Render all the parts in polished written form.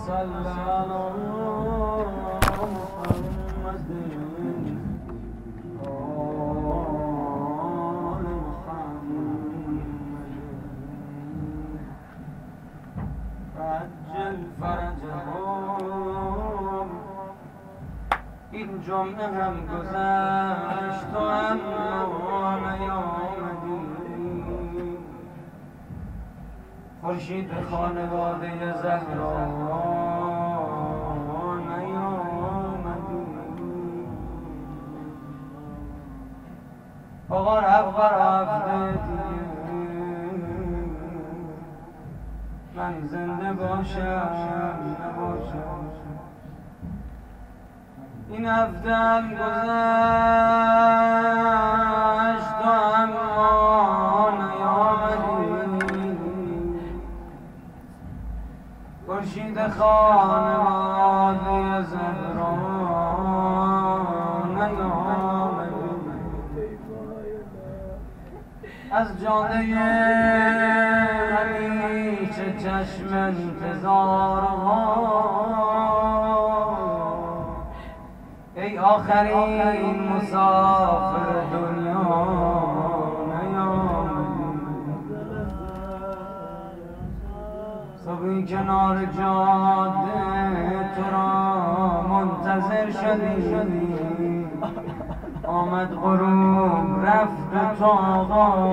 صل على محمد آل محمد عجل فرجهم. این جمعه هم گذشت و اما نیامدی. خورشید خانواده زهرا نیامدی. آقا رفته دیگه من زنده باشم نباشم. این هفته هم گذشت و اما نیامدی. خورشید خانواده زهرا نیامدی. از جاده همیشه چشم انتظارها ای آخرین مسافر دنیا نیامدی. صبحی کنار جاده تو را منتظر شدی. آمد غروب رفت تو آقا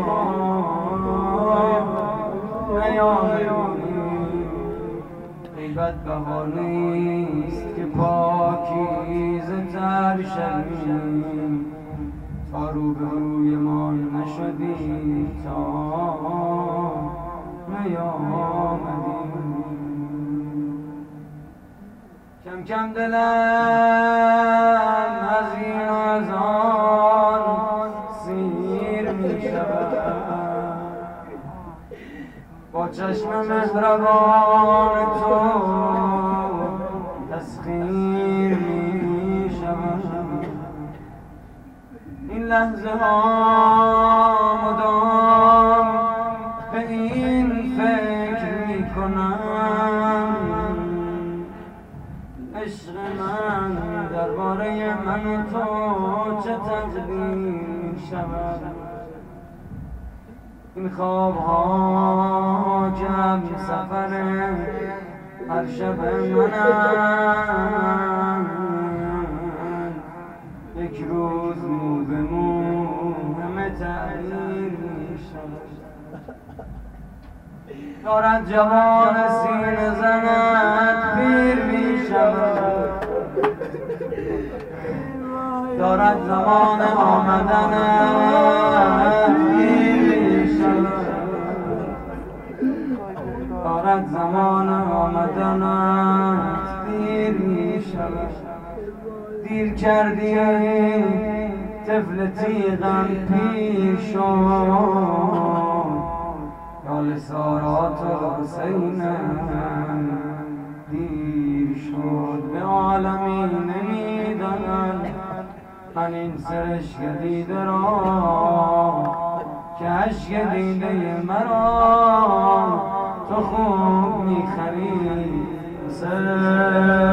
نیامدی. ای بد بهانیست که پاکیزه تر شویم تا روبروی ما نشدی تا نیامدی. کم کم دلم از این از آن سیر می شود. با چشم مهربان تو تسخیر می شود. این لحظه ها مدام به این فکر می کنم عشق من درباره من و تو چه تقدیر می شود. این خواب ها که هم سفر هر شب منم یک روز مو به مو همه تغییر می شود. دارد جوان سینه زند پیر می شود. دارد زمان آمدن دارد زمان آمدنت دیر می شود. دیر کردی طفل تیغم پیر شد. یال سارات و حسینم دیر شد. به عالمی نمیدانند من این سرشک دیده را که عشق دیده مرا تو خوب میخری.